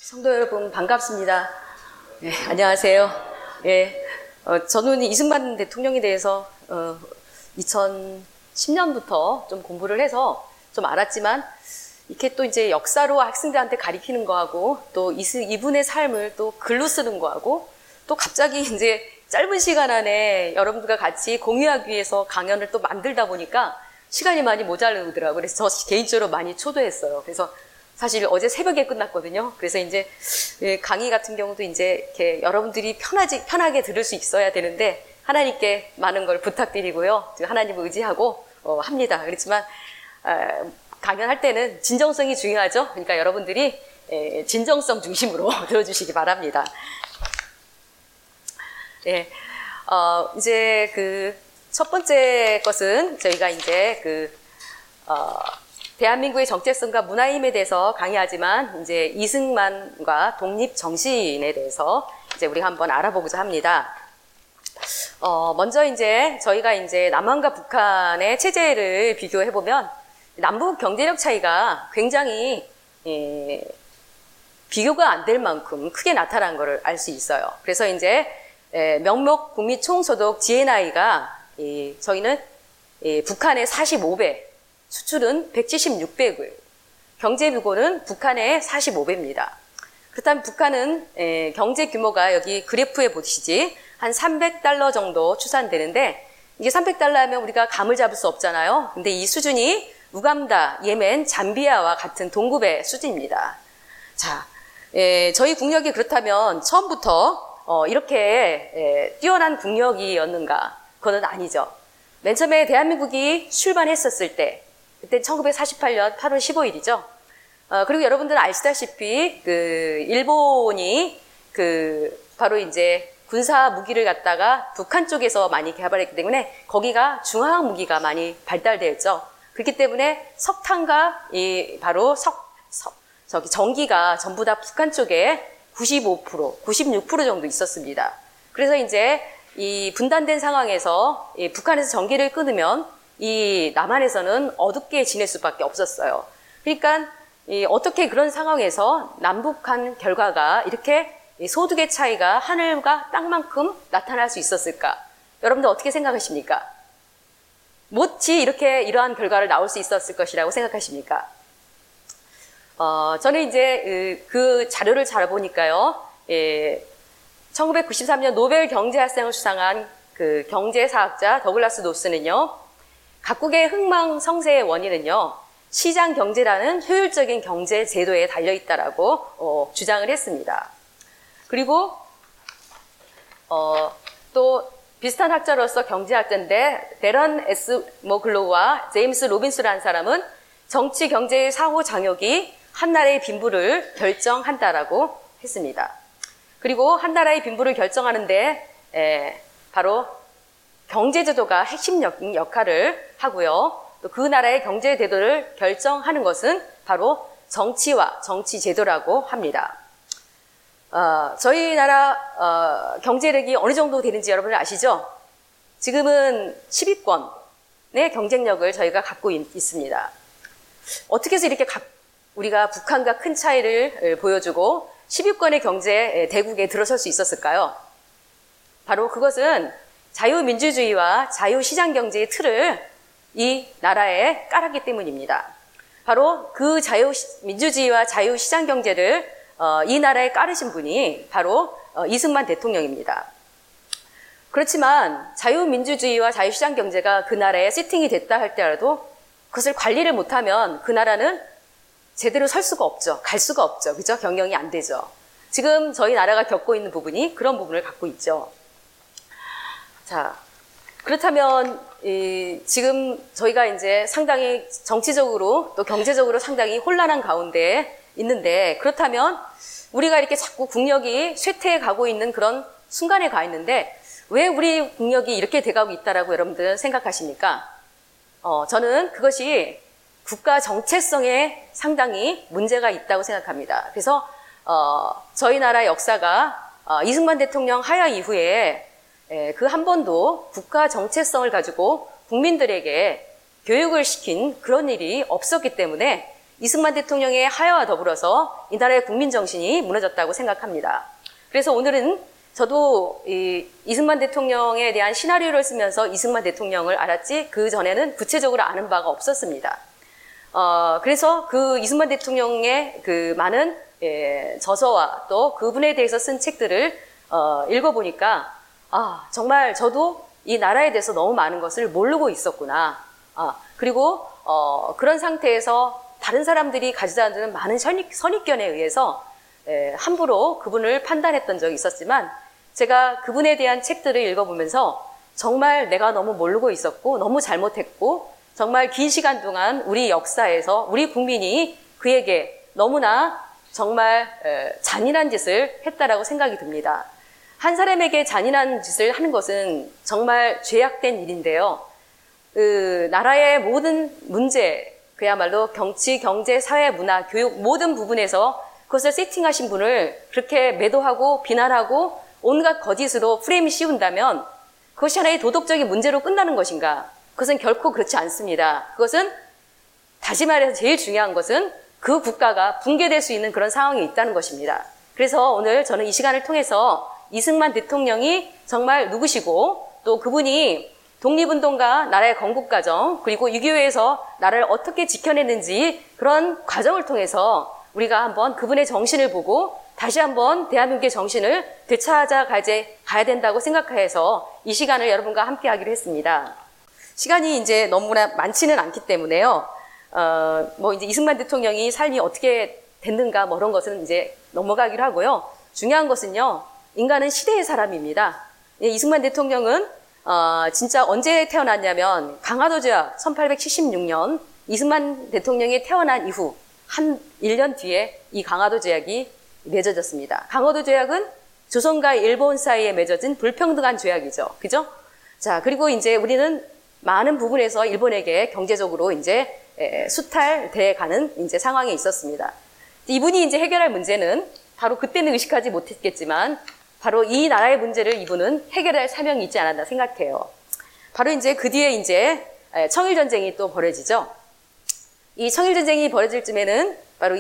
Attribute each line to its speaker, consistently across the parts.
Speaker 1: 성도 여러분 반갑습니다. 네, 안녕하세요. 예, 저는 이승만 대통령에 대해서 2010년부터 좀 공부를 해서 좀 알았지만 이렇게 또 이제 역사로 학생들한테 가리키는 거하고 또 이분의 삶을 또 글로 쓰는 거하고 또 갑자기 이제 짧은 시간 안에 여러분들과 같이 공유하기 위해서 강연을 또 만들다 보니까 시간이 많이 모자르더라고요. 그래서 저 개인적으로 많이 초조했어요. 그래서 사실 어제 새벽에 끝났거든요. 그래서 이제 강의 같은 경우도 이제 이렇게 여러분들이 편하게 들을 수 있어야 되는데 하나님께 많은 걸 부탁드리고요. 하나님을 의지하고 합니다. 그렇지만 강연할 때는 진정성이 중요하죠. 그러니까 여러분들이 진정성 중심으로 들어주시기 바랍니다. 예, 이제 첫 번째 것은 저희가 이제 대한민국의 정체성과 문화의 힘에 대해서 강의하지만 이제 이승만과 독립 정신에 대해서 이제 우리가 한번 알아보고자 합니다. 먼저 이제 저희가 이제 남한과 북한의 체제를 비교해 보면 남북 경제력 차이가 굉장히 비교가 안 될 만큼 크게 나타난 것을 알 수 있어요. 그래서 이제 명목 국민 총소득 GNI가 저희는 북한의 45배, 수출은 176배고요. 경제규모는 북한의 45배입니다. 그렇다면 북한은 경제 규모가 여기 그래프에 보시지 한 $300 정도 추산되는데 이게 $300 하면 우리가 감을 잡을 수 없잖아요. 근데 이 수준이 우간다, 예멘, 잠비아와 같은 동급의 수준입니다. 자, 저희 국력이 그렇다면 처음부터 이렇게 뛰어난 국력이었는가? 그건 아니죠. 맨 처음에 대한민국이 출발했었을 때 그때 1948년 8월 15일이죠. 그리고 여러분들은 아시다시피 일본이 바로 이제 군사 무기를 갖다가 북한 쪽에서 많이 개발했기 때문에 거기가 중화학 무기가 많이 발달되어 있죠. 그렇기 때문에 석탄과 바로 전기가 전부 다 북한 쪽에 95%, 96% 정도 있었습니다. 그래서 이제 이 분단된 상황에서 북한에서 전기를 끊으면 이 남한에서는 어둡게 지낼 수밖에 없었어요. 그러니까 어떻게 그런 상황에서 남북한 결과가 이렇게 소득의 차이가 하늘과 땅만큼 나타날 수 있었을까? 여러분들 어떻게 생각하십니까? 못지 이러한 결과를 나올 수 있었을 것이라고 생각하십니까? 저는 이제 그 자료를 잘 보니까요. 1993년 노벨 경제학상을 수상한 경제사학자 더글라스 노스는요. 각국의 흥망성쇠의 원인은요. 시장 경제라는 효율적인 경제 제도에 달려있다라고 주장을 했습니다. 그리고 또 비슷한 학자로서 경제학자인데 데런 S. 모글로우와 제임스 로빈스라는 사람은 정치 경제의 사후 장욕이 한 나라의 빈부를 결정한다라고 했습니다. 그리고 한 나라의 빈부를 결정하는데 바로 경제제도가 핵심 역할을 하고요. 또 그 나라의 경제제도를 결정하는 것은 바로 정치와 정치제도라고 합니다. 저희 나라 경제력이 어느 정도 되는지 여러분 아시죠? 지금은 10위권의 경쟁력을 저희가 갖고 있습니다. 어떻게 해서 이렇게 우리가 북한과 큰 차이를 보여주고 10위권의 경제 대국에 들어설 수 있었을까요? 바로 그것은 자유민주주의와 자유시장 경제의 틀을 이 나라에 깔았기 때문입니다. 바로 그 자유민주주의와 자유시장 경제를 이 나라에 깔으신 분이 바로 이승만 대통령입니다. 그렇지만 자유민주주의와 자유시장 경제가 그 나라에 세팅이 됐다 할때라도 그것을 관리를 못하면 그 나라는 제대로 설 수가 없죠. 갈 수가 없죠. 그죠? 경영이 안 되죠. 지금 저희 나라가 겪고 있는 부분이 그런 부분을 갖고 있죠. 자, 그렇다면 지금 저희가 이제 상당히 정치적으로 또 경제적으로 상당히 혼란한 가운데 있는데 그렇다면 우리가 이렇게 자꾸 국력이 쇠퇴해 가고 있는 그런 순간에 가 있는데 왜 우리 국력이 이렇게 돼가고 있다라고 여러분들은 생각하십니까? 저는 그것이 국가 정체성에 상당히 문제가 있다고 생각합니다. 그래서 저희 나라 역사가 이승만 대통령 하야 이후에 그 한 번도 국가 정체성을 가지고 국민들에게 교육을 시킨 그런 일이 없었기 때문에 이승만 대통령의 하야와 더불어서 이 나라의 국민 정신이 무너졌다고 생각합니다. 그래서 오늘은 저도 이승만 대통령에 대한 시나리오를 쓰면서 이승만 대통령을 알았지 그 전에는 구체적으로 아는 바가 없었습니다. 그래서 그 이승만 대통령의 그 많은 저서와 또 그분에 대해서 쓴 책들을 읽어보니까 정말 저도 이 나라에 대해서 너무 많은 것을 모르고 있었구나. 그리고 그런 상태에서 다른 사람들이 가지고 있는 많은 선입견에 의해서 함부로 그분을 판단했던 적이 있었지만 제가 그분에 대한 책들을 읽어보면서 정말 내가 너무 모르고 있었고 너무 잘못했고 정말 긴 시간 동안 우리 역사에서 우리 국민이 그에게 너무나 정말 잔인한 짓을 했다라고 생각이 듭니다. 한 사람에게 잔인한 짓을 하는 것은 정말 죄악된 일인데요. 그 나라의 모든 문제, 그야말로 정치, 경제, 사회, 문화, 교육 모든 부분에서 그것을 세팅하신 분을 그렇게 매도하고 비난하고 온갖 거짓으로 프레임을 씌운다면 그것이 하나의 도덕적인 문제로 끝나는 것인가? 그것은 결코 그렇지 않습니다. 그것은 다시 말해서 제일 중요한 것은 그 국가가 붕괴될 수 있는 그런 상황이 있다는 것입니다. 그래서 오늘 저는 이 시간을 통해서 이승만 대통령이 정말 누구시고 또 그분이 독립운동가, 나라의 건국과정, 그리고 6.25에서 나라를 어떻게 지켜냈는지 그런 과정을 통해서 우리가 한번 그분의 정신을 보고 다시 한번 대한민국의 정신을 되찾아가야 된다고 생각해서 이 시간을 여러분과 함께 하기로 했습니다. 시간이 이제 너무나 많지는 않기 때문에요. 이제 이승만 대통령이 삶이 어떻게 됐는가 그런 것은 이제 넘어가기로 하고요. 중요한 것은요, 인간은 시대의 사람입니다. 이승만 대통령은 진짜 언제 태어났냐면 강화도 조약 1876년 이승만 대통령이 태어난 이후 한 1년 뒤에 이 강화도 조약이 맺어졌습니다. 강화도 조약은 조선과 일본 사이에 맺어진 불평등한 조약이죠. 그죠? 자, 그리고 이제 우리는 많은 부분에서 일본에게 경제적으로 이제 수탈돼 가는 이제 상황에 있었습니다. 이분이 이제 해결할 문제는 바로 그때는 의식하지 못했겠지만 바로 이 나라의 문제를 이분은 해결할 사명이 있지 않았나 생각해요. 바로 이제 그 뒤에 이제 청일전쟁이 또 벌어지죠. 이 청일전쟁이 벌어질 쯤에는 바로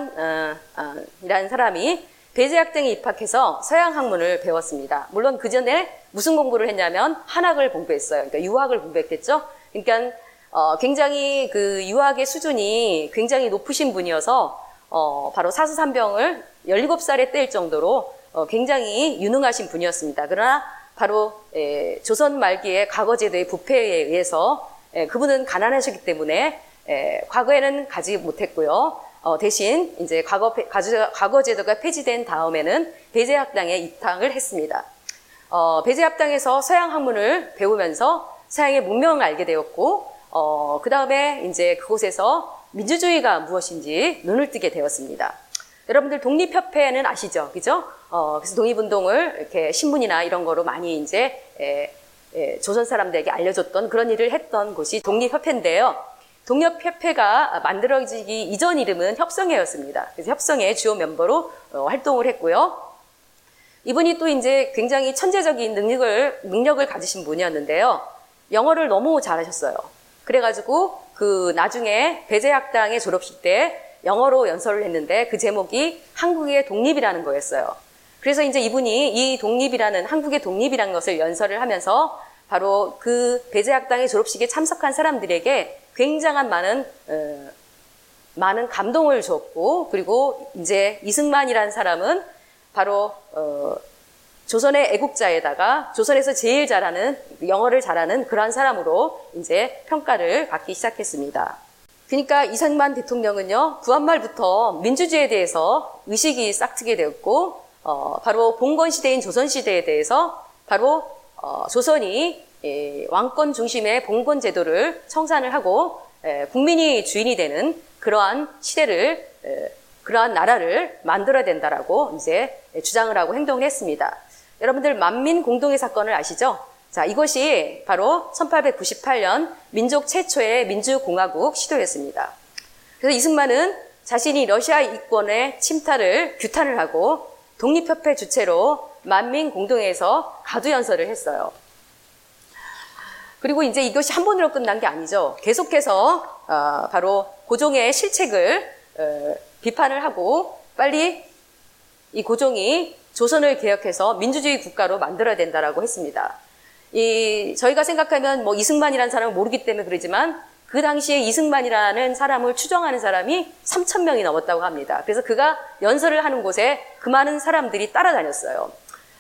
Speaker 1: 이승만이라는 사람이 배제학당에 입학해서 서양 학문을 배웠습니다. 물론 그 전에 무슨 공부를 했냐면 한학을 공부했어요. 그러니까 유학을 공부했겠죠. 그러니까 굉장히 그 유학의 수준이 굉장히 높으신 분이어서 바로 사수산병을 17살에 뗄 정도로 굉장히 유능하신 분이었습니다. 그러나 바로 조선 말기의 과거제도의 부패에 의해서 그분은 가난하셨기 때문에 과거에는 가지 못했고요. 대신 이제 과거 제도가 폐지된 다음에는 배제학당에 입학을 했습니다. 배제학당에서 서양 학문을 배우면서 서양의 문명을 알게 되었고, 그 다음에 이제 그곳에서 민주주의가 무엇인지 눈을 뜨게 되었습니다. 여러분들 독립협회는 아시죠? 그죠? 그래서 독립운동을 이렇게 신문이나 이런 거로 많이 이제 조선 사람들에게 알려줬던 그런 일을 했던 곳이 독립협회인데요. 독립협회가 만들어지기 이전 이름은 협성회였습니다. 그래서 협성회 주요 멤버로 활동을 했고요. 이분이 또 이제 굉장히 천재적인 능력을 가지신 분이었는데요. 영어를 너무 잘하셨어요. 그래가지고 그 나중에 배제학당의 졸업식 때 영어로 연설을 했는데 그 제목이 한국의 독립이라는 거였어요. 그래서 이제 이분이 이 독립이라는, 한국의 독립이라는 것을 연설을 하면서 바로 그 배제학당의 졸업식에 참석한 사람들에게 굉장한 많은 감동을 줬고, 그리고 이제 이승만이라는 사람은 바로 조선의 애국자에다가 조선에서 제일 잘하는, 영어를 잘하는 그러한 사람으로 이제 평가를 받기 시작했습니다. 그러니까 이승만 대통령은요, 구한말부터 민주주의에 대해서 의식이 싹트게 되었고, 바로 봉건 시대인 조선 시대에 대해서 바로 조선이 왕권 중심의 봉건 제도를 청산을 하고 국민이 주인이 되는 그러한 시대를, 그러한 나라를 만들어야 된다라고 이제 주장을 하고 행동을 했습니다. 여러분들 만민 공동의 사건을 아시죠? 자, 이것이 바로 1898년 민족 최초의 민주공화국 시도였습니다. 그래서 이승만은 자신이 러시아 이권의 침탈을 규탄을 하고 독립협회 주최로 만민공동회에서 가두연설을 했어요. 그리고 이제 이것이 한 번으로 끝난 게 아니죠. 계속해서 바로 고종의 실책을 비판을 하고 빨리 이 고종이 조선을 개혁해서 민주주의 국가로 만들어야 된다라고 했습니다. 저희가 생각하면 뭐 이승만이라는 사람을 모르기 때문에 그러지만 그 당시에 이승만이라는 사람을 추정하는 사람이 3,000명이 넘었다고 합니다. 그래서 그가 연설을 하는 곳에 그 많은 사람들이 따라다녔어요.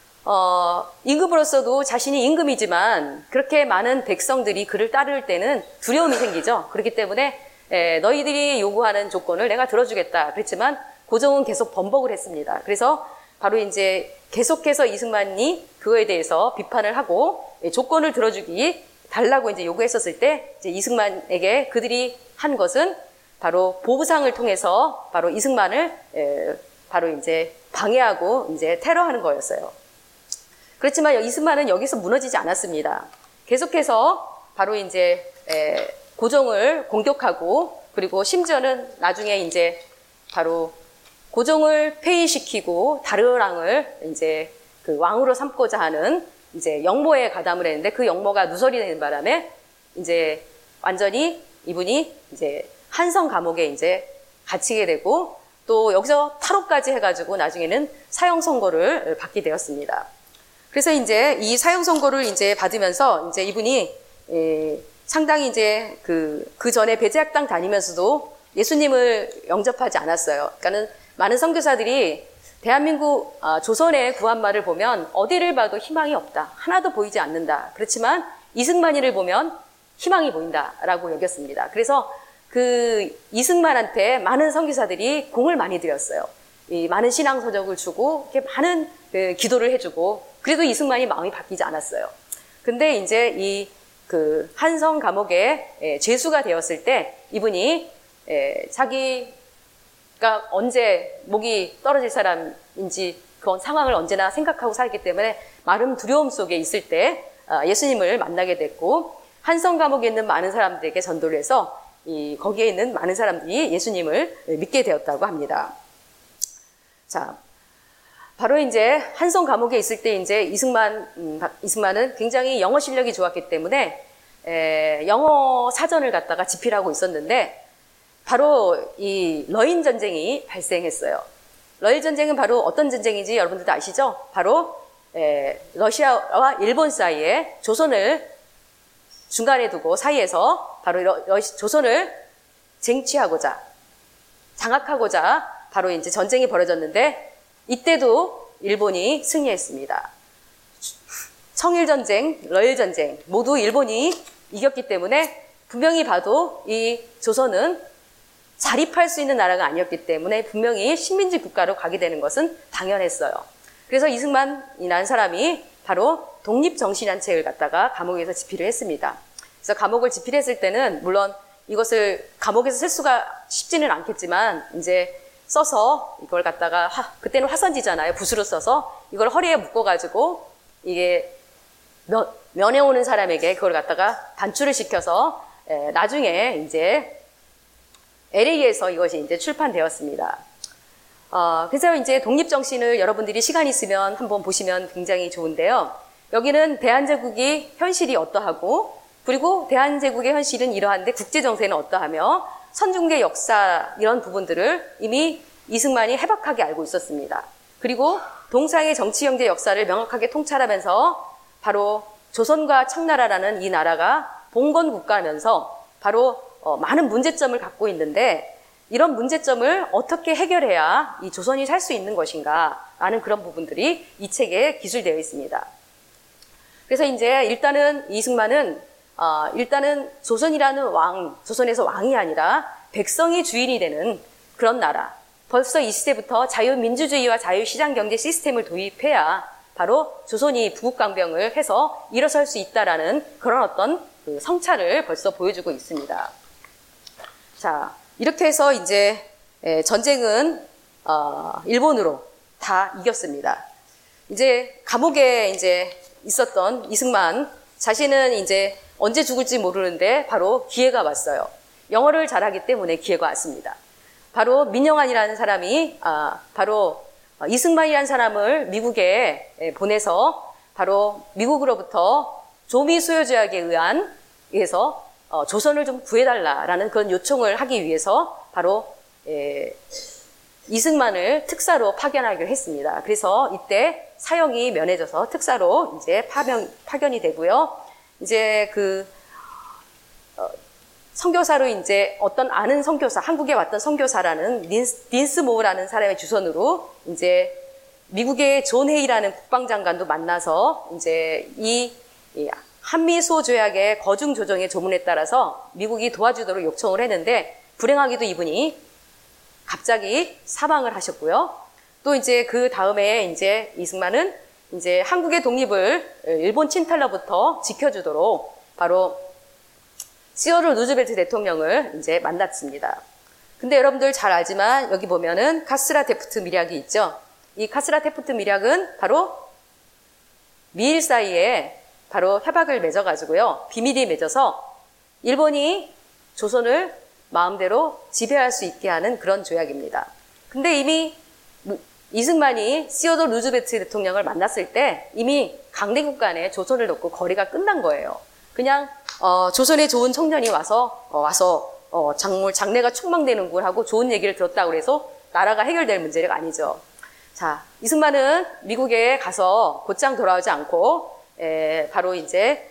Speaker 1: 임금으로서도 자신이 임금이지만 그렇게 많은 백성들이 그를 따를 때는 두려움이 생기죠. 그렇기 때문에 너희들이 요구하는 조건을 내가 들어주겠다. 그랬지만 고종은 계속 번복을 했습니다. 그래서 바로 이제 계속해서 이승만이 그거에 대해서 비판을 하고 조건을 들어주기 달라고 이제 요구했었을 때 이제 이승만에게 그들이 한 것은 바로 보부상을 통해서 바로 이승만을 바로 이제 방해하고 이제 테러하는 거였어요. 그렇지만 이승만은 여기서 무너지지 않았습니다. 계속해서 바로 이제 고종을 공격하고 그리고 심지어는 나중에 이제 바로 고종을 폐위시키고 다르랑을 이제 그 왕으로 삼고자 하는 이제 영모에 가담을 했는데 그 영모가 누설이 되는 바람에 이제 완전히 이분이 이제 한성 감옥에 이제 갇히게 되고 또 여기서 탈옥까지 해가지고 나중에는 사형 선고를 받게 되었습니다. 그래서 이제 이 사형 선고를 이제 받으면서 이제 이분이 상당히 이제 그 전에 배제학당 다니면서도 예수님을 영접하지 않았어요. 그러니까는 많은 선교사들이 대한민국 조선의 구한말을 보면 어디를 봐도 희망이 없다. 하나도 보이지 않는다. 그렇지만 이승만이를 보면 희망이 보인다라고 여겼습니다. 그래서 그 이승만한테 많은 선교사들이 공을 많이 들였어요. 이 많은 신앙 서적을 주고 이렇게 많은 기도를 해주고 그래도 이승만이 마음이 바뀌지 않았어요. 근데 이제 이 그 한성 감옥에 죄수가 되었을 때 이분이 자기가 언제 목이 떨어질 사람인지 그런 상황을 언제나 생각하고 살기 때문에 마른 두려움 속에 있을 때 예수님을 만나게 됐고 한성 감옥에 있는 많은 사람들에게 전도를 해서 거기에 있는 많은 사람들이 예수님을 믿게 되었다고 합니다. 자, 바로 이제 한성 감옥에 있을 때 이제 이승만은 굉장히 영어 실력이 좋았기 때문에 영어 사전을 갖다가 집필하고 있었는데 바로 이 러인 전쟁이 발생했어요. 러인 전쟁은 바로 어떤 전쟁인지 여러분들도 아시죠? 바로 러시아와 일본 사이에 조선을 중간에 두고 사이에서 바로 조선을 쟁취하고자 장악하고자 바로 이제 전쟁이 벌어졌는데 이때도 일본이 승리했습니다. 청일전쟁, 러일전쟁 모두 일본이 이겼기 때문에 분명히 봐도 이 조선은 자립할 수 있는 나라가 아니었기 때문에 분명히 식민지 국가로 가게 되는 것은 당연했어요. 그래서 이승만이라는 사람이 바로 독립정신이라는 책을 갖다가 감옥에서 집필을 했습니다. 그래서 감옥을 집필했을 때는 물론 이것을 감옥에서 쓸 수가 쉽지는 않겠지만 이제 써서 이걸 갖다가 그때는 화선지잖아요. 붓으로 써서 이걸 허리에 묶어가지고 이게 면회 오는 사람에게 그걸 갖다가 반출을 시켜서 나중에 이제 LA에서 이것이 이제 출판되었습니다. 그래서 이제 독립정신을 여러분들이 시간 있으면 한번 보시면 굉장히 좋은데요. 여기는 대한제국이 현실이 어떠하고 그리고 대한제국의 현실은 이러한데 국제정세는 어떠하며 선중계 역사 이런 부분들을 이미 이승만이 해박하게 알고 있었습니다. 그리고 동상의 정치 경제 역사를 명확하게 통찰하면서 바로 조선과 청나라라는 이 나라가 봉건 국가면서 바로 많은 문제점을 갖고 있는데 이런 문제점을 어떻게 해결해야 이 조선이 살 수 있는 것인가 라는 그런 부분들이 이 책에 기술되어 있습니다. 그래서 이제 일단은 이승만은 일단은 조선이라는 조선에서 왕이 아니라 백성이 주인이 되는 그런 나라. 벌써 이 시대부터 자유민주주의와 자유시장경제 시스템을 도입해야 바로 조선이 부국강병을 해서 일어설 수 있다라는 그런 어떤 그 성찰을 벌써 보여주고 있습니다. 자, 이렇게 해서 이제 전쟁은 일본으로 다 이겼습니다. 이제 감옥에 이제 있었던 이승만 자신은 이제 언제 죽을지 모르는데 바로 기회가 왔어요. 영어를 잘하기 때문에 기회가 왔습니다. 바로 민영환이라는 사람이 바로 이승만이라는 사람을 미국에 보내서 바로 미국으로부터 조미 수요 조약에 의해서 조선을 좀 구해달라라는 그런 요청을 하기 위해서 바로 이승만을 특사로 파견하기로 했습니다. 그래서 이때 사형이 면해져서 특사로 이제 파견이 되고요. 이제 선교사로 이제 어떤 아는 선교사, 한국에 왔던 선교사라는 닌스 모우라는 사람의 주선으로 이제 미국의 존 헤이라는 국방장관도 만나서 이제 이 한미소 조약의 거중 조정의 조문에 따라서 미국이 도와주도록 요청을 했는데 불행하게도 이분이 갑자기 사망을 하셨고요. 또 이제 그 다음에 이제 이승만은 이제 한국의 독립을 일본 침탈로부터 지켜주도록 바로 시어를 루즈벨트 대통령을 이제 만났습니다. 근데 여러분들 잘 알지만 여기 보면은 카스라 테프트 밀약이 있죠. 이 카스라 테프트 밀약은 바로 미일 사이에 바로 협약을 맺어가지고요. 비밀이 맺어서 일본이 조선을 마음대로 지배할 수 있게 하는 그런 조약입니다. 근데 이미 이승만이 시어도 루즈벨트 대통령을 만났을 때 이미 강대국 간에 조선을 놓고 거리가 끝난 거예요. 그냥 조선에 좋은 청년이 와서 장래가 촉망되는군 하고 좋은 얘기를 들었다고 해서 나라가 해결될 문제가 아니죠. 자, 이승만은 미국에 가서 곧장 돌아오지 않고 바로 이제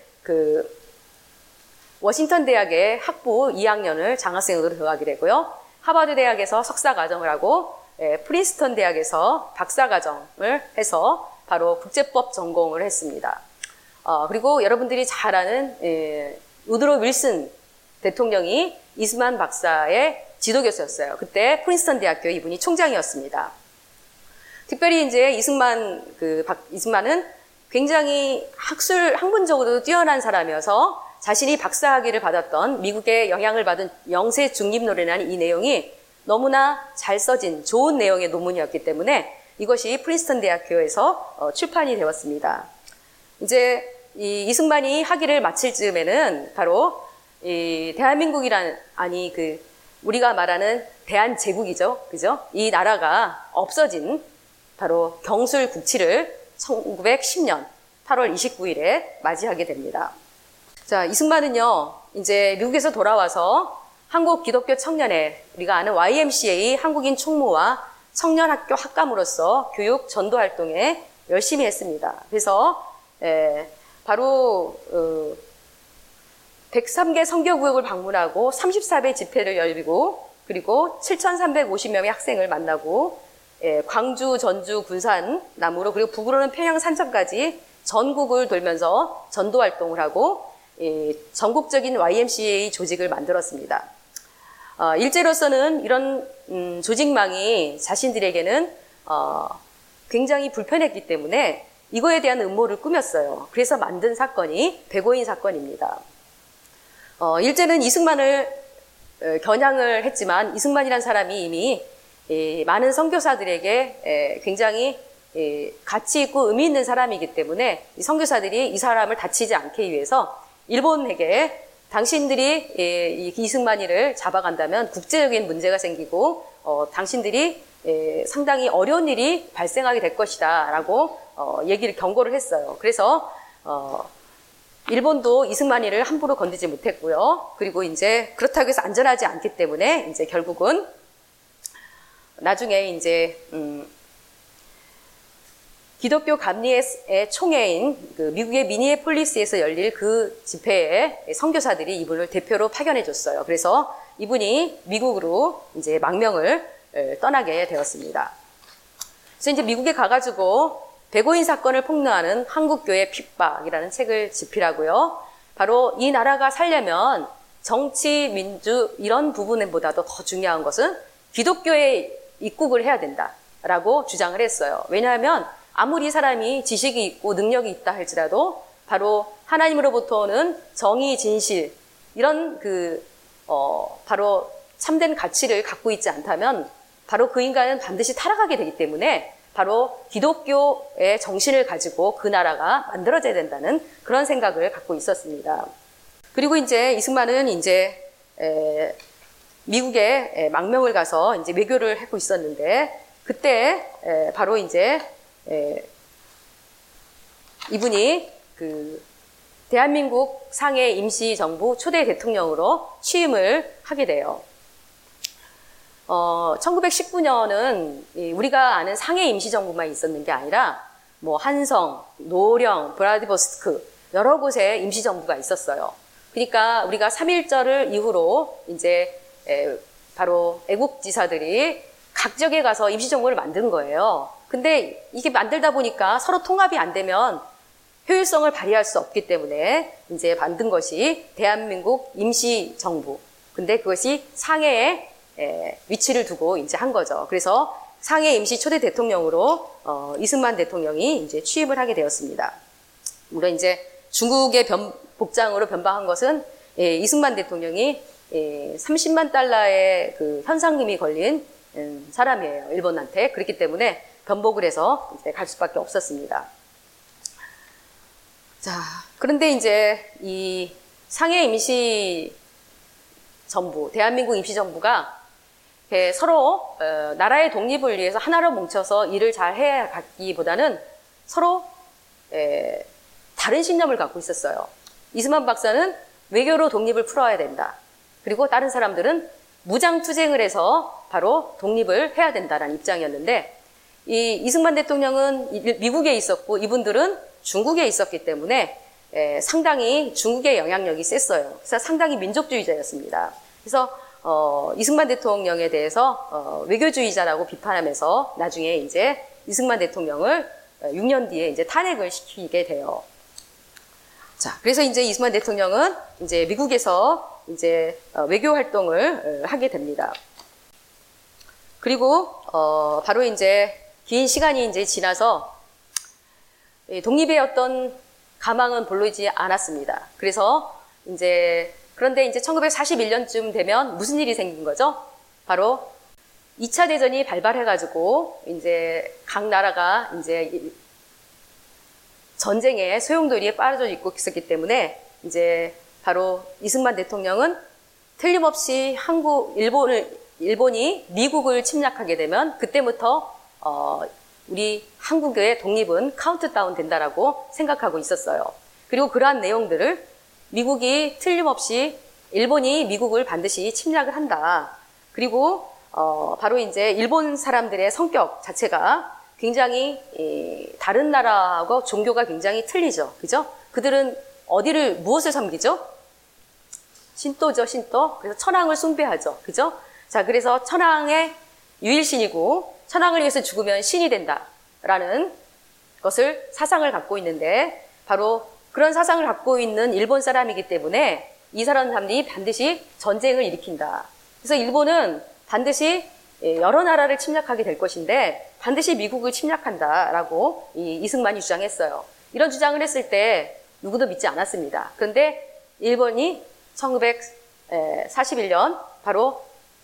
Speaker 1: 워싱턴 대학의 학부 2학년을 장학생으로 들어가게 되고요. 하버드 대학에서 석사 과정을 하고 프린스턴 대학에서 박사 과정을 해서 바로 국제법 전공을 했습니다. 그리고 여러분들이 잘 아는 우드로 윌슨 대통령이 이승만 박사의 지도교수였어요. 그때 프린스턴 대학교 이분이 총장이었습니다. 특별히 이제 이승만은 굉장히 학문적으로도 뛰어난 사람이어서 자신이 박사학위를 받았던 미국의 영향을 받은 영세 중립론이라는 이 내용이 너무나 잘 써진 좋은 내용의 논문이었기 때문에 이것이 프린스턴 대학교에서 출판이 되었습니다. 이제 이 이승만이 학위를 마칠 즈음에는 바로 이 대한민국이라는 우리가 말하는 대한제국이죠, 그죠? 이 나라가 없어진 바로 경술 국치를 1910년 8월 29일에 맞이하게 됩니다. 자, 이승만은요, 이제 미국에서 돌아와서 한국 기독교 청년회, 우리가 아는 YMCA 한국인 총무와 청년학교 학감으로서 교육 전도 활동에 열심히 했습니다. 그래서 바로 103개 선교구역을 방문하고 34배 집회를 열고 그리고 7,350명의 학생을 만나고 광주, 전주, 군산, 남으로 그리고 북으로는 평양 산천까지 전국을 돌면서 전도 활동을 하고 전국적인 YMCA 조직을 만들었습니다. 일제로서는 이런 조직망이 자신들에게는 굉장히 불편했기 때문에 이거에 대한 음모를 꾸몄어요. 그래서 만든 사건이 백오인 사건입니다. 일제는 이승만을 겨냥을 했지만 이승만이라는 사람이 이미 많은 선교사들에게 굉장히 가치 있고 의미 있는 사람이기 때문에 이 선교사들이 이 사람을 다치지 않기 위해서 일본에게 당신들이 이승만이를 잡아간다면 국제적인 문제가 생기고 당신들이 상당히 어려운 일이 발생하게 될 것이다 라고 경고를 했어요. 그래서 일본도 이승만이를 함부로 건드지 못했고요. 그리고 이제 그렇다고 해서 안전하지 않기 때문에 이제 결국은 나중에 이제 기독교 감리의 총회인 미국의 미니애폴리스에서 열릴 그 집회에 선교사들이 이분을 대표로 파견해 줬어요. 그래서 이분이 미국으로 이제 망명을 떠나게 되었습니다. 그래서 이제 미국에 가가지고 백오인 사건을 폭로하는 한국교회 핍박이라는 책을 집필하고요. 바로 이 나라가 살려면 정치, 민주 이런 부분보다도 더 중요한 것은 기독교에 입국을 해야 된다라고 주장을 했어요. 왜냐하면 아무리 사람이 지식이 있고 능력이 있다 할지라도 바로 하나님으로부터 오는 정의, 진실 이런 바로 참된 가치를 갖고 있지 않다면 바로 그 인간은 반드시 타락하게 되기 때문에 바로 기독교의 정신을 가지고 그 나라가 만들어져야 된다는 그런 생각을 갖고 있었습니다. 그리고 이제 이승만은 이제 미국에 망명을 가서 이제 외교를 하고 있었는데 그때 바로 이제 이분이 대한민국 상해 임시정부 초대 대통령으로 취임을 하게 돼요. 1919년은 우리가 아는 상해 임시정부만 있었는 게 아니라 뭐 한성, 노령, 브라디보스크 여러 곳에 임시정부가 있었어요. 그러니까 우리가 3.1절을 이후로 이제 바로 애국지사들이 각 지역에 가서 임시정부를 만든 거예요. 근데 이게 만들다 보니까 서로 통합이 안 되면 효율성을 발휘할 수 없기 때문에 이제 만든 것이 대한민국 임시정부. 근데 그것이 상해에 위치를 두고 이제 한 거죠. 그래서 상해 임시 초대 대통령으로 이승만 대통령이 이제 취임을 하게 되었습니다. 물론 이제 중국의 복장으로 변방한 것은 이승만 대통령이 30만 달러의 그 현상금이 걸린 사람이에요. 일본한테. 그렇기 때문에 변복을 해서 이제 갈 수밖에 없었습니다. 자, 그런데 이제 이 상해 임시정부, 대한민국 임시정부가 서로 나라의 독립을 위해서 하나로 뭉쳐서 일을 잘 해가기보다는 서로 다른 신념을 갖고 있었어요. 이승만 박사는 외교로 독립을 풀어야 된다. 그리고 다른 사람들은 무장투쟁을 해서 바로 독립을 해야 된다라는 입장이었는데 이 이승만 대통령은 미국에 있었고 이분들은 중국에 있었기 때문에 상당히 중국의 영향력이 셌어요. 그래서 상당히 민족주의자였습니다. 그래서 이승만 대통령에 대해서 외교주의자라고 비판하면서 나중에 이제 이승만 대통령을 6년 뒤에 이제 탄핵을 시키게 돼요. 자, 그래서 이제 이승만 대통령은 이제 미국에서 이제 외교 활동을 하게 됩니다. 그리고 바로 이제 긴 시간이 이제 지나서 독립의 어떤 가망은 보이지 않았습니다. 그래서 이제 그런데 이제 1941년쯤 되면 무슨 일이 생긴 거죠? 바로 2차 대전이 발발해가지고 이제 각 나라가 이제 전쟁에 소용돌이에 빠져 있고 있었기 때문에 이제 바로 이승만 대통령은 틀림없이 일본이 미국을 침략하게 되면 그때부터 우리 한국의 독립은 카운트다운 된다라고 생각하고 있었어요. 그리고 그러한 내용들을 미국이 틀림없이 일본이 미국을 반드시 침략을 한다. 그리고 바로 이제 일본 사람들의 성격 자체가 굉장히 다른 나라하고 종교가 굉장히 틀리죠. 그죠? 그들은 무엇을 섬기죠? 신도죠, 신도. 그래서 천황을 숭배하죠. 그죠? 자, 그래서 천황의 유일신이고 천황을 위해서 죽으면 신이 된다라는 것을 사상을 갖고 있는데 바로 그런 사상을 갖고 있는 일본 사람이기 때문에 이 사람들이 반드시 전쟁을 일으킨다. 그래서 일본은 반드시 여러 나라를 침략하게 될 것인데 반드시 미국을 침략한다라고 이승만이 주장했어요. 이런 주장을 했을 때 누구도 믿지 않았습니다. 그런데 일본이 1941년 바로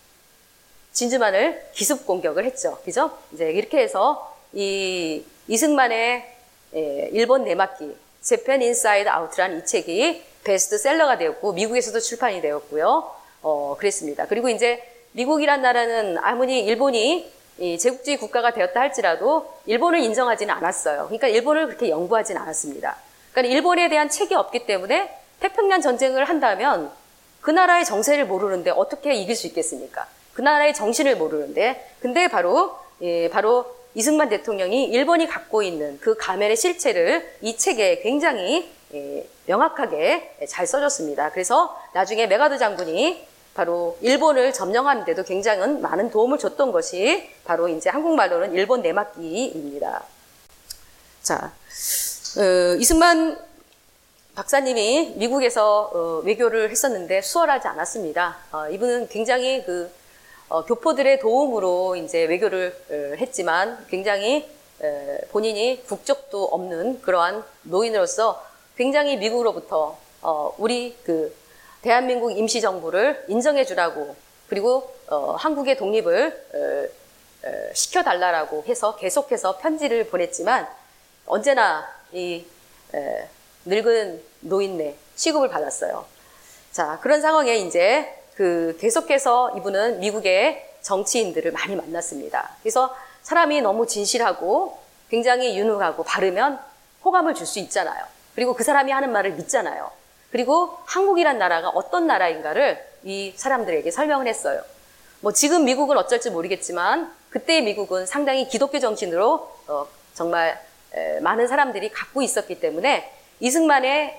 Speaker 1: 진주만을 기습 공격을 했죠. 그죠? 이제 이렇게 해서 이승만의 일본 내막기 Japan Inside Out라는 이 책이 베스트셀러가 되었고 미국에서도 출판이 되었고요. 그랬습니다. 그리고 이제 미국이란 나라는 아무리 일본이 제국주의 국가가 되었다 할지라도 일본을 인정하지는 않았어요. 그러니까 일본을 그렇게 연구하지는 않았습니다. 그러니까 일본에 대한 책이 없기 때문에 태평양 전쟁을 한다면 그 나라의 정세를 모르는데 어떻게 이길 수 있겠습니까? 그 나라의 정신을 모르는데 근데 바로 이승만 대통령이 일본이 갖고 있는 그 가면의 실체를 이 책에 굉장히 명확하게 잘 써줬습니다. 그래서 나중에 메가더 장군이 바로 일본을 점령하는 데도 굉장히 많은 도움을 줬던 것이 바로 이제 한국말로는 일본 내막기입니다. 자, 이승만 박사님이 미국에서 외교를 했었는데 수월하지 않았습니다. 이분은 굉장히 교포들의 도움으로 이제 외교를 했지만 굉장히 본인이 국적도 없는 그러한 노인으로서 굉장히 미국으로부터 우리 대한민국 임시정부를 인정해주라고 그리고 한국의 독립을 시켜달라고 해서 계속해서 편지를 보냈지만 언제나 이 늙은 노인네 취급을 받았어요. 자, 그런 상황에 이제 계속해서 이분은 미국의 정치인들을 많이 만났습니다. 그래서 사람이 너무 진실하고 굉장히 유능하고 바르면 호감을 줄 수 있잖아요. 그리고 그 사람이 하는 말을 믿잖아요. 그리고 한국이란 나라가 어떤 나라인가를 이 사람들에게 설명을 했어요. 뭐 지금 미국은 어쩔지 모르겠지만 그때의 미국은 상당히 기독교 정신으로 정말 많은 사람들이 갖고 있었기 때문에 이승만의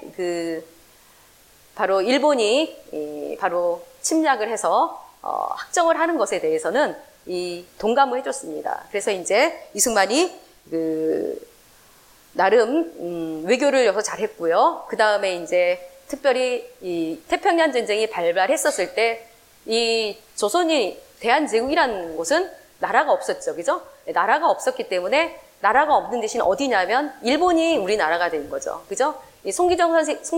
Speaker 1: 바로 일본이 바로 침략을 해서 확정을 하는 것에 대해서는 동감을 해줬습니다. 그래서 이제 이승만이 나름 외교를 여기서 잘했고요. 그 다음에 이제 특별히 이 태평양 전쟁이 발발했었을 때 이 조선이 대한제국이라는 곳은 나라가 없었죠, 그죠? 나라가 없었기 때문에 나라가 없는 대신 어디냐면 일본이 우리 나라가 된 거죠, 그죠? 이 송기정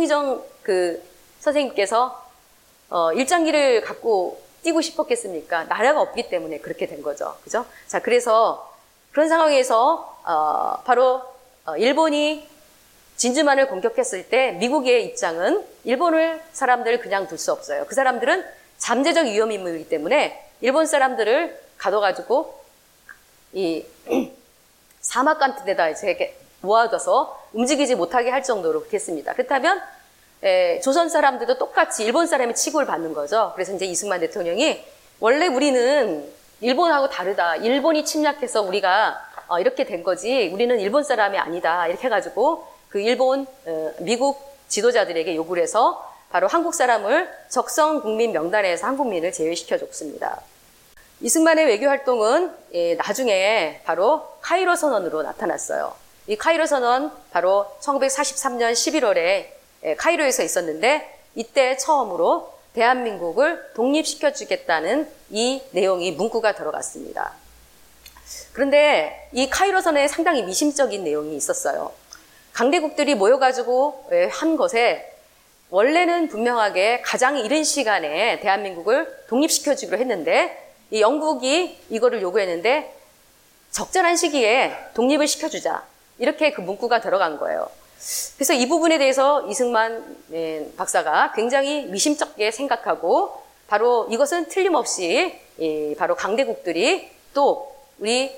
Speaker 1: 선생님께서 일장기를 갖고 뛰고 싶었겠습니까? 나라가 없기 때문에 그렇게 된 거죠, 그죠? 자, 그래서 그런 상황에서 바로 일본이 진주만을 공격했을 때 미국의 입장은 일본을 사람들을 그냥 둘 수 없어요. 그 사람들은 잠재적 위험 인물이기 때문에 일본 사람들을 가둬가지고 이 사막 같은 데다 이렇게 모아둬서 움직이지 못하게 할 정도로 그렇게 했습니다. 그렇다면 조선 사람들도 똑같이 일본 사람의 취급을 받는 거죠. 그래서 이제 이승만 대통령이 원래 우리는 일본하고 다르다. 일본이 침략해서 우리가 이렇게 된 거지. 우리는 일본 사람이 아니다. 이렇게 해가지고 그 미국 지도자들에게 요구를 해서 바로 한국 사람을 적성 국민 명단에서 한국민을 제외시켜줬습니다. 이승만의 외교 활동은 나중에 바로 카이로 선언으로 나타났어요. 이 카이로 선언 바로 1943년 11월에 카이로에서 있었는데 이때 처음으로 대한민국을 독립시켜주겠다는 이 내용이 문구가 들어갔습니다. 그런데 이 카이로 선언에 상당히 미심적인 내용이 있었어요. 강대국들이 모여가지고 한 것에 원래는 분명하게 가장 이른 시간에 대한민국을 독립시켜주기로 했는데 이 영국이 이거를 요구했는데 적절한 시기에 독립을 시켜주자. 이렇게 그 문구가 들어간 거예요. 그래서 이 부분에 대해서 이승만 박사가 굉장히 미심쩍게 생각하고 바로 이것은 틀림없이 바로 강대국들이 또 우리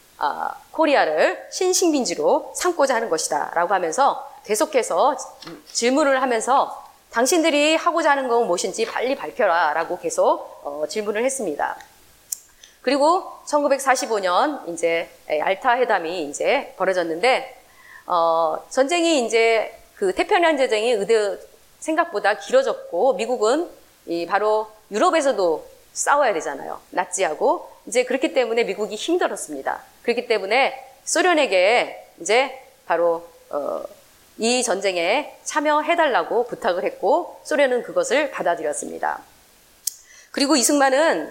Speaker 1: 코리아를 신식민지로 삼고자 하는 것이다 라고 하면서 계속해서 질문을 하면서 당신들이 하고자 하는 건 무엇인지 빨리 밝혀라 라고 계속 질문을 했습니다. 그리고 1945년 이제 얄타 회담이 이제 벌어졌는데 전쟁이 이제 그 태평양 전쟁이 생각보다 길어졌고 미국은 바로 유럽에서도 싸워야 되잖아요. 나치하고 이제 그렇기 때문에 미국이 힘들었습니다. 그렇기 때문에 소련에게 이제 바로 이 전쟁에 참여해달라고 부탁을 했고 소련은 그것을 받아들였습니다. 그리고 이승만은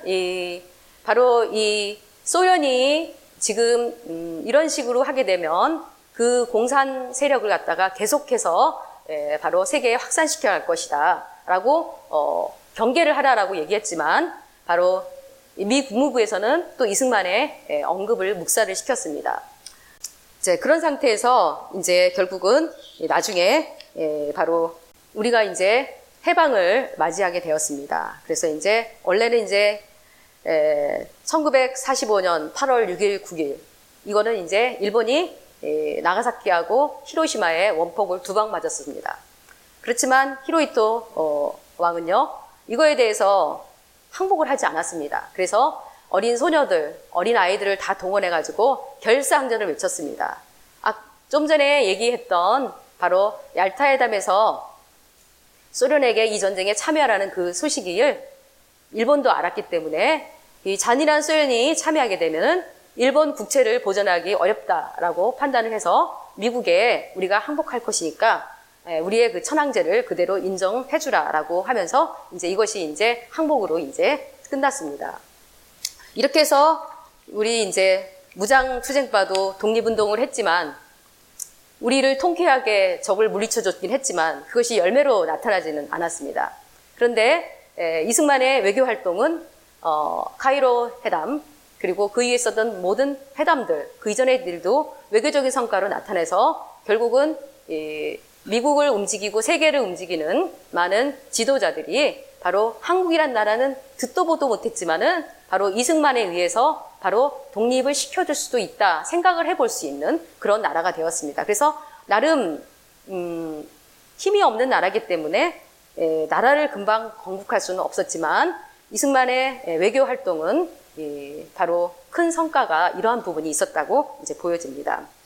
Speaker 1: 바로 이 소련이 지금 이런 식으로 하게 되면 그 공산 세력을 갖다가 계속해서 바로 세계에 확산시켜야 할 것이다 라고 경계를 하라라고 얘기했지만 바로 미 국무부에서는 또 이승만의 언급을 묵살을 시켰습니다. 이제 그런 상태에서 이제 결국은 나중에 바로 우리가 이제 해방을 맞이하게 되었습니다. 그래서 이제 원래는 이제 1945년 8월 6일, 9일 이거는 이제 일본이 나가사키하고 히로시마에 원폭을 2방 맞았습니다. 그렇지만 히로히토 왕은요 이거에 대해서 항복을 하지 않았습니다. 그래서 어린 소녀들, 어린 아이들을 다 동원해가지고 결사항전을 외쳤습니다. 좀 전에 얘기했던 바로 얄타 회담에서 소련에게 이 전쟁에 참여하라는 그 소식을 일본도 알았기 때문에 이 잔인한 소련이 참여하게 되면 일본 국채를 보전하기 어렵다라고 판단을 해서 미국에 우리가 항복할 것이니까 우리의 그 천황제를 그대로 인정해주라라고 하면서 이제 이것이 이제 항복으로 이제 끝났습니다. 이렇게 해서 우리 이제 무장투쟁파도 독립운동을 했지만 우리를 통쾌하게 적을 물리쳐줬긴 했지만 그것이 열매로 나타나지는 않았습니다. 그런데 이승만의 외교 활동은 카이로 회담 그리고 그 위에 있었던 모든 회담들 그 이전의 일도 외교적인 성과로 나타내서 결국은 미국을 움직이고 세계를 움직이는 많은 지도자들이 바로 한국이란 나라는 듣도 보도 못했지만은 바로 이승만에 의해서 바로 독립을 시켜줄 수도 있다 생각을 해볼 수 있는 그런 나라가 되었습니다. 그래서 나름 힘이 없는 나라이기 때문에 나라를 금방 건국할 수는 없었지만 이승만의 외교 활동은 바로 큰 성과가 이러한 부분이 있었다고 이제 보여집니다.